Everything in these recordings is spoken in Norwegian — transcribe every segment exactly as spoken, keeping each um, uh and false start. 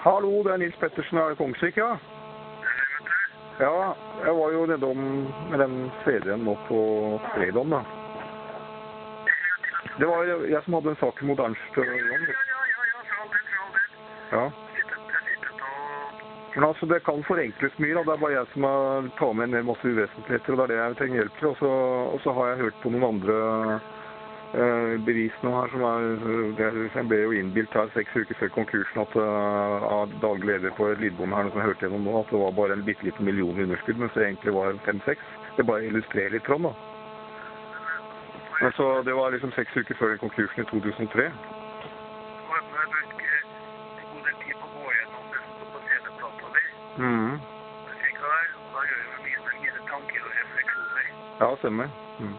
Hallo, det er Nils Pettersen av Kongsvik, ja. Ja, jeg var jo nedom med den C D-en nå på fredagen, da. Det var jeg som hadde en sak mot Ernst Jon. Ja, ja, ja, ja, for all del, for all del. Ja. Jeg sitter og... Men altså, det kan forenkles mye, da. Det er bare jeg som har tatt med en del masse uvesentligheter, og det er det jeg trenger hjelp til. Og så, og så har jeg hørt på noen andre eh, bevis nå her, som er... Det, jeg ble jo innbilt her seks uker før konkursen at uh, av daglig leder på Lydbånd her, som jeg hørte gjennom nå, at det var bare en bitteliten million underskudd, mens det egentlig var fem seks. Det bare illustrerer litt sånn, da. Men så det var liksom seks uker før den konkursen i to tusen og tre. Nå har jeg brukt en god del tid på å gå gjennom det som står på C D-plata di. Mhm. Det fikk jeg der, og da gjør jeg mine, mine tanker og refleksjoner. Ja, stemmer. Mhm.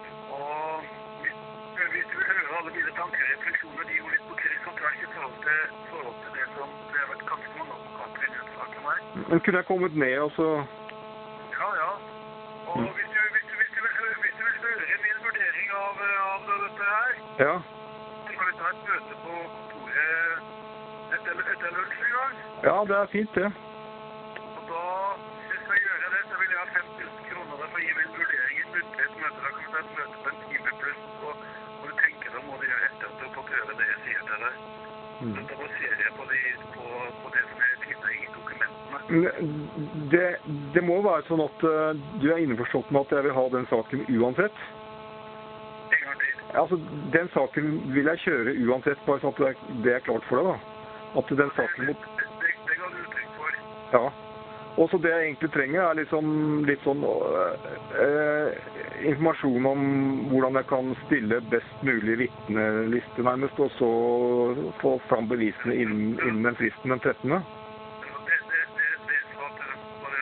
Og hvis, hvis du vil høre alle mine tanker og refleksjoner, de går litt på kryss og tvers i forhold til, forhold til det som det har vært ganske mange advokater i den saken her. Men kunne jeg kommet ned, og så... Ja, ja. Og Mm. hvis du, hvis du, hvis du, vil, høre- hvis du vil høre min vurdering av, av dette her, Ja. så kan vi ta et møte på kontoret etter, etter lunsj en gang. Ja, det er fint, det. Og da, hvis jeg skal gjøre det, så vil jeg ha fem tusen kroner for å gi min vurdering i et muntlig et møte. Da kan vi ta et møte på en time pluss, og når du tenker deg må du gjøre etter at du har fått høre det jeg sier til deg. Mm. Da baserer jeg på, de, på, på det som er finnet i dokumentene. Men Det, det må være sånn at uh, du er innforstått med at jeg vil ha den saken uansett. En gang til. Altså, den saken vil jeg kjøre uansett, bare sånn at det er, det er klart for deg, da. At den saken mot... Det, det, det ga du uttrykk for. Ja. Og så det jeg egentlig trenger er liksom litt sånn uh, uh, informasjon om hvordan jeg kan stille best mulig vittneliste nærmest, og så få fram bevisene innen, innen den fristen den trettende. Det, det, det, det sa til dem bare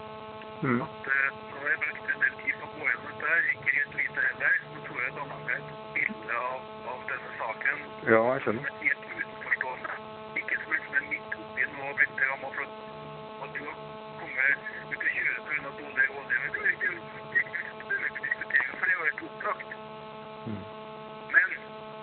Mm. at eh, nå har jeg brukt en del tid på å gå gjennom dette her, ikke helt lite heller, så tror jeg dannet meg et bilde av, av denne saken Ja, jeg skjønner. som er helt utenforstående. Ikke som en som er midt oppi nå og blitt rammet for at du har kommet ut og kjøre på grunn av dårlig rådgivning. Det er ikke det er ikke diskutering, for det er jo helt opplagt. Mm. Men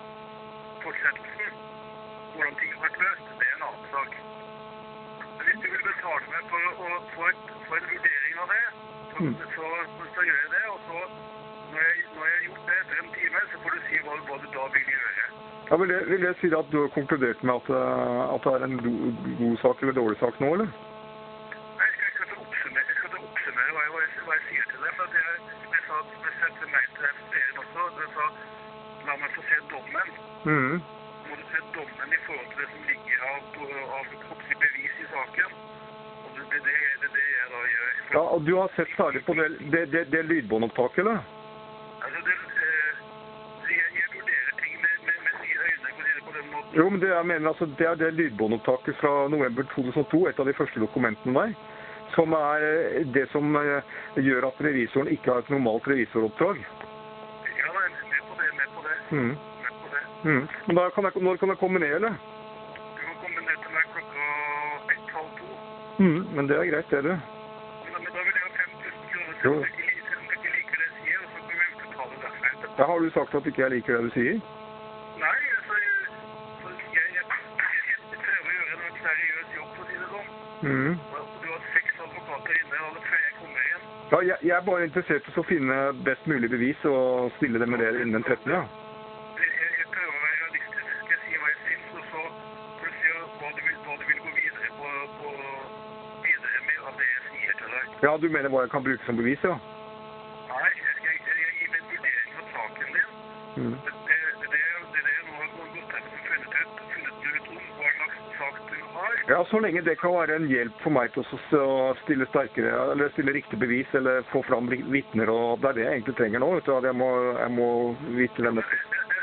fortsettelsen, hvordan ting har vært løst, det er en annen sak. Men hvis du vil betale meg for å få, et, få en vurdering av det, så, Mm. så, så gjør jeg det, og så når jeg, når jeg har gjort det etter en time, så får du si hva, hva du da vil gjøre. Ja, vil, det, vil det si at du har konkludert med at, uh, at det er en do, god sak eller dårlig sak nå, eller? Nei, jeg skal, jeg skal ta oppsummere, jeg skal ta oppsummere hva, jeg, hva, jeg, hva jeg sier til deg, for at jeg, som jeg sa, som jeg sendte meg til F D en også, det sa, la meg få se dommen. Mhm. Må du se dommen i forhold til det som ligger av, av, av bevis i saken. Og det, det, det, det, det jeg da gjør. Ja, og du har sett særlig på det, det, det, det lydbåndopptaket, eller? Altså, det, eh, jeg, jeg vurderer ting med, med, med sine øyne, for å si det på den måten. Jo, men det jeg mener, altså, det er det lydbåndopptaket fra november to tusen og to, et av de første dokumentene der, som er eh, det som eh, gjør at revisoren ikke har et normalt revisoroppdrag. Ja, jeg er med på det, med på det, Mhm. med på det. Mhm. Men da kan jeg, når kan jeg komme ned, eller? Du kan komme ned til meg klokka ett, halv to. Mhm, men det er greit, det er det. Men, men da vil jeg ha fem tusen kroner, Jo. selv om jeg ikke, li- selv om jeg ikke liker det jeg sier, og så kan vi eventuelt ta det derfra etterpå. Ja, har du sagt at ikke jeg liker det du sier? Nei, altså, jeg, så jeg, jeg, jeg, jeg prøver å gjøre en seriøs jobb, for å si det sånn. Mhm. Du har seks advokater inne, alle før jeg kommer igjen. Ja, jeg, jeg er bare interessert i å finne best mulig bevis og stille det med det innen den trettende, ja. Jeg, jeg, jeg prøver å være realistisk. Jeg sier hva jeg synes, og så får du se hva du vil, hva du vil gå videre på, på videre med av det jeg sier til deg. Ja, du mener hva jeg kan bruke som bevis, ja? Nei, jeg, jeg, jeg, jeg gir meg en vurdering av saken din. Mhm. Det, det, det, det, det er det jeg nå har gått ut og funnet ut, funnet ut om hva slags sak du har. Ja, så lenge det kan være en hjelp for meg til å s- å stille sterkere, eller stille riktig bevis, eller få fram ri- vittner, og det er det jeg egentlig trenger nå, vet du, at jeg må, jeg må vite hvem det er.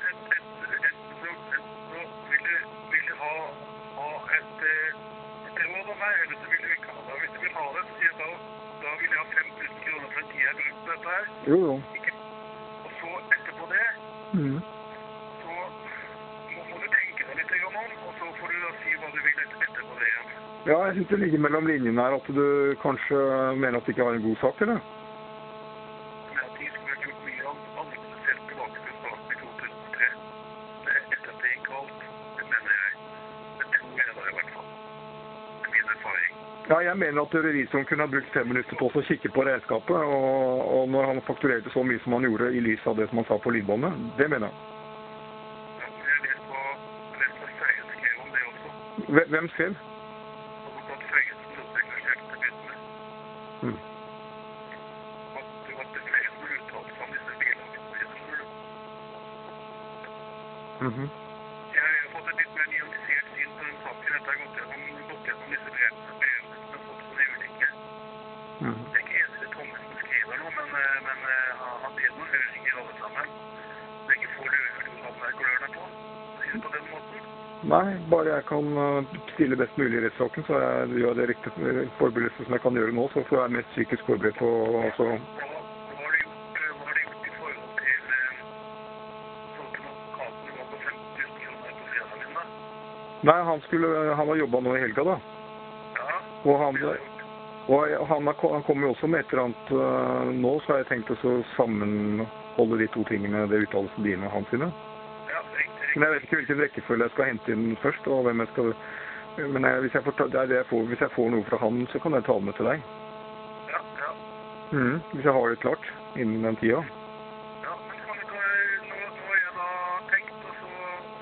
Vil du, vil du ha, ha et, eh, et råd av meg, eller så vil du ikke ha det? Hvis du vil ha det, så sier jeg da, da vil jeg ha fem tusen kroner for en tid jeg har brukt på dette her. Jo, jo. Ikke, og så etterpå det, Mhm. så må, må du tenke deg litt om, og så får du da si hva du vil etter, etterpå det igjen. Ja, jeg synes det ligger mellom linjene her at du kanskje mener at det ikke var en god sak, eller? Men at de skulle ha gjort mye annet selv tilbake til starten i to tusen og tre. Det er etter at det gikk galt, det mener jeg. Det tror jeg da i hvert fall. Ja, jeg mener at revisoren kunne ha brukt fem minutter på å kikke på regnskapet, og, og når han fakturerte så mye som han gjorde i lys av det som han sa på lydbåndet, det mener jeg. Ja, men jeg vet hva, jeg vet hva Føyen skrev om det også. Hvem- Hvem skrev? Advokat Føyen som også engasjerte til begynne med. Mm. At det var det flere som uttalte seg om disse vedlagene. Mhm. Jeg har fått et litt mer nyansert syn på den saken. Dette har gått gjennom, gått gjennom disse brevene, brevene som har fått sånne ulike. Mhm. Det er ikke eneste Thomas som skriver noe, men, eh, men eh, han har til noen høringer alle sammen. Det er ikke få lønner på, sier det på den måten. Nei, bare jeg kan uh, stille best mulig i rettssaken, så jeg gjør det riktige forberedelser som jeg kan gjøre nå, så får jeg mest psykisk forberedt på også. Hva, hva har det gjort, eh, hva har det gjort i forhold til eh, sånn advokaten var på femten tusen kroner på fredagen din da? Nei, han skulle, han har jobbet nå i helga da, Ja, og han, og han, har, han kommer jo også med et eller annet, uh, nå så har jeg tenkt å så sammenholde de to tingene, det uttalelsen dine og hans sine. ja, riktig, riktig. Men jeg vet ikke hvilken rekkefølge jeg skal hente inn først, og hvem jeg skal, men jeg, hvis, jeg får, ta- det er det jeg får, hvis jeg får noe fra han, så kan jeg ta det med til deg. Ja, ja. Mhm, hvis jeg har det klart innen den tida. Ja, men kan vi ta, nå, nå har jeg da tenkt, og så,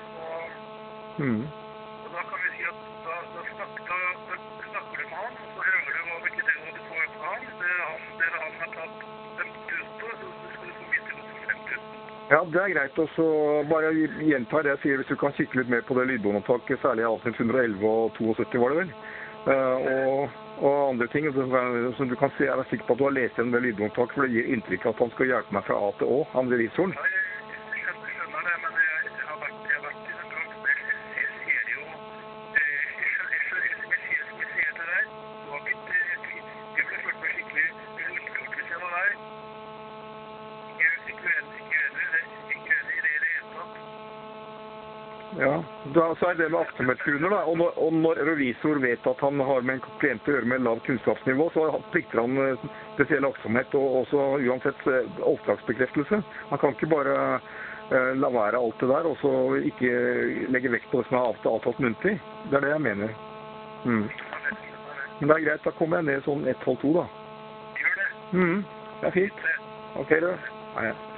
og, Mhm. og da kan vi si at da, da, snak, da, da snakker du med han, og så hører du hva, hvilket råd du får fra han. Det er han, det er han har tatt femten tusen på, så skal du få mye til å få fem tusen. Ja, det er greit, og så bare gjenta det jeg sier, hvis du kan kikke litt mer på det lydbåndopptaket, særlig avsnitt hundre og elleve og sytto var det vel, uh, og, og andre ting, som du kan se, jeg er sikker på at du har lest gjennom det lydbåndopptaket, for det gir inntrykk av at han skal hjelpe meg fra A til Å, han revisoren. Ja, jeg, jeg skjønner, skjønner det, men jeg, jeg, har vært, jeg har vært i den bransjen, jeg, jeg ser jo, eh, jeg, skjønner, jeg, skjønner, jeg, ser som jeg ser til deg, du har blitt, eh, jeg ble følt meg skikkelig rundgjort hvis jeg var deg. Jeg er ikke uenig, ikke uenig, i det- ikke uenig i det i det hele tatt. Ja, da, så er det med aktsomhetsgrunner da, og når, og når revisor vet at han har med en klient å gjøre med lav kunnskapsnivå, så plikter han eh, spesiell aktsomhet og også uansett eh, oppdragsbekreftelse. Han kan ikke bare eh, la være alt det der, og så ikke legge vekt på det som er avtalt, avtalt muntlig. Det er det jeg mener. Mm. Men det er greit, da kommer jeg ned sånn ett halv to da. Gjør det. Mhm, det er fint. Ok, da. Nei, ja.